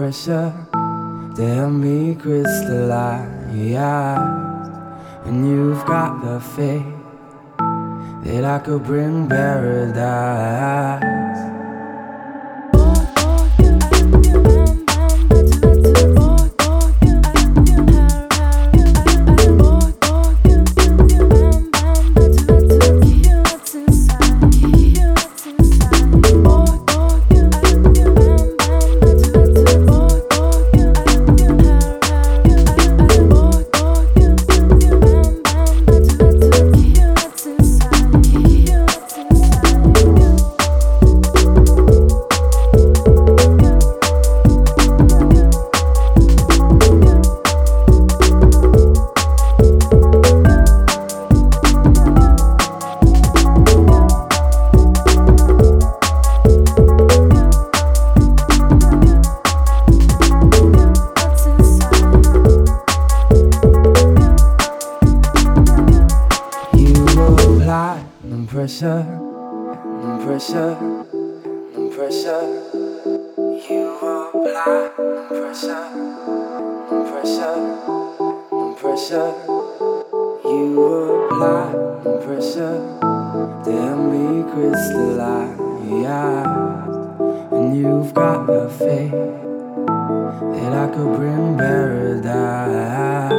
pressure to help me crystallize. And you've got the faith that I could bring paradise. No pressure, no pressure, no pressure. You apply no pressure, no pressure, no pressure. You apply no pressure to help me crystallize. And you've got the faith that I could bring paradise.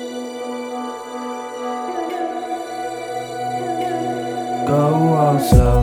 Go also